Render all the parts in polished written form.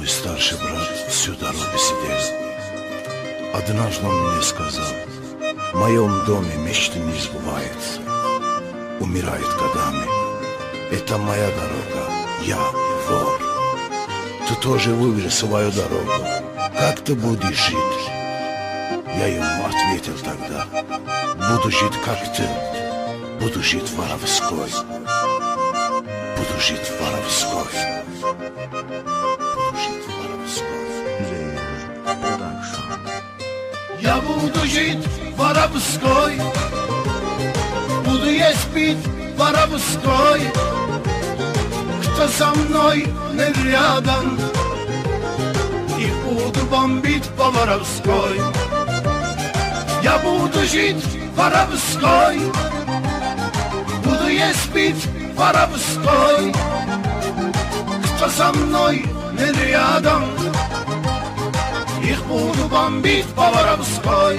Мой старший брат всю дорогу сидел. Однажды он мне сказал: в моем доме мечты не сбываются, умирает годами. Это моя дорога, я вор. Ты тоже выбери свою дорогу. Как ты будешь жить? Я ему ответил тогда: буду жить как ты, буду жить воровской, буду жить воровской, буду жить воровской. Я буду жить воровской, буду есть пить воровской. Кто со мной не рядом, их буду бомбить по-воровской. Я буду жить воровской, буду есть пить воровской. Кто со мной не рядом, их буду бомбить по-воровской.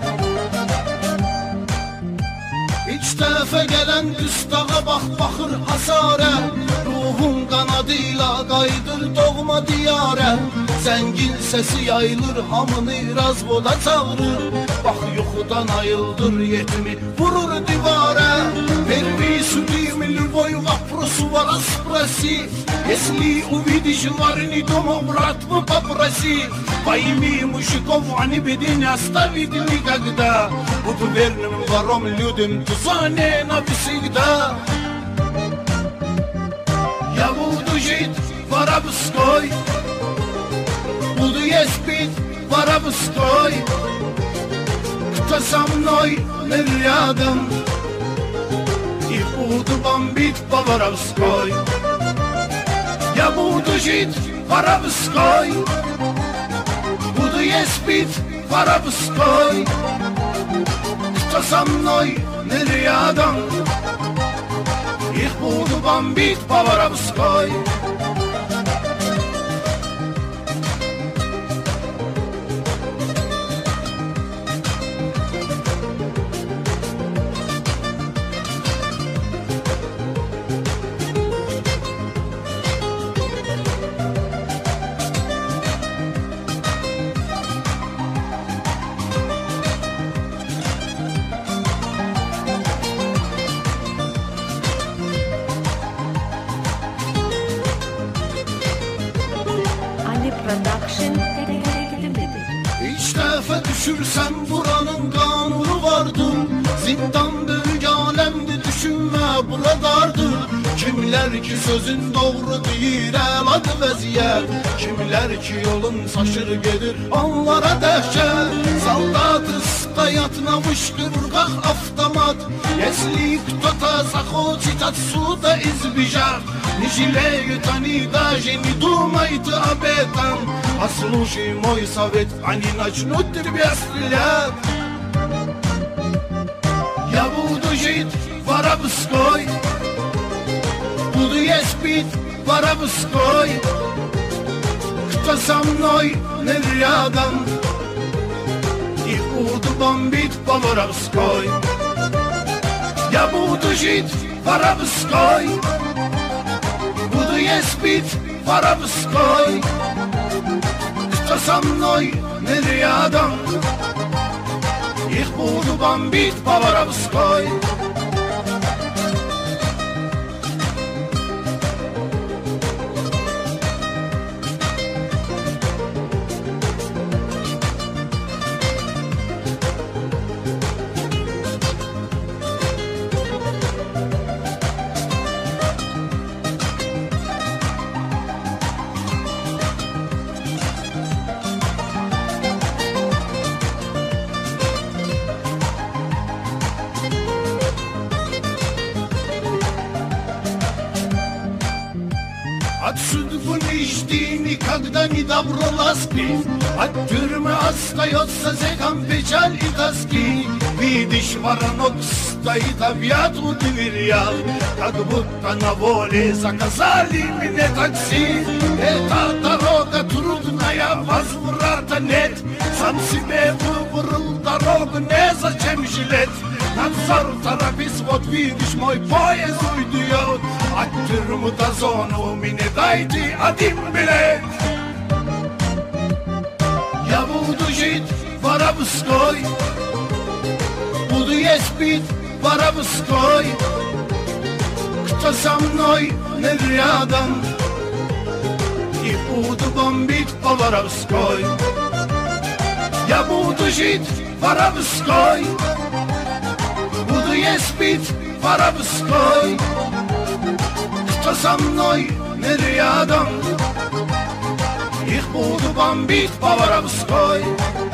Hiç tarafa gelen üstağa bak bakır hasare. Ruhun kanadıyla kaydır doğma diyare. Zengin sesi yayılır hamını razvoda çağırır. Bak yuxudan ayıldır yetimi vurur divara. Первый судимый любой вопрос вас спроси. Если увидишь варни дома, брат, вы попроси. Пойми, мужиков они беды не оставить никогда. Буду верным вором людям, тузане навсегда. Я буду жить воровской, буду есть пить воровской. Кто со мной не рядом, их буду бомбить по-воровской. Я буду жить воровской, буду есть пить воровской. Кто со мной не рядом, их буду бомбить по-воровской. İlk defa düşürsem buranın kanunu vardır. Zindan büyük alemdi düşünme buradardır. Kimler ki sözün doğru değil el adı vəziyyət. Kimler ki yolun saşır gedir onlara dəhşət. Солдаты yatnamış qırqaq avtomat. Если кто-то захочет отсюда избежать, не жалеют они, даже не думают об этом. Послушай мой совет, они начнут тебя стрелять. Я буду жить воровской, буду есть пить воровской. Кто со мной не рядом, их буду бомбить по-воровской. Я буду жить воровской, буду есть пить воровской. Кто со мной не рядом, их буду бомбить по-воровской. От судьбы не жди никогда не добро ласки. От тюрьмы остается зеком печаль и тоски. Видишь, воронок стоит объят у дверях, как будто на воле заказали мне такси. Эта дорога трудная, возврата нет. Сам себе выбрал дорогу, незачем жалеть. Надзор торопись, вот видишь, мой поезд уйдет. От тюрьмы до зоны мне дайте один билет. воровской. Буду есть, пить воровской. Кто со мной не рядом, и буду бомбить по воровской. Я буду жить воровской, буду есть, пить воровской. Кто со мной не рядом, их буду бомбить по воровской.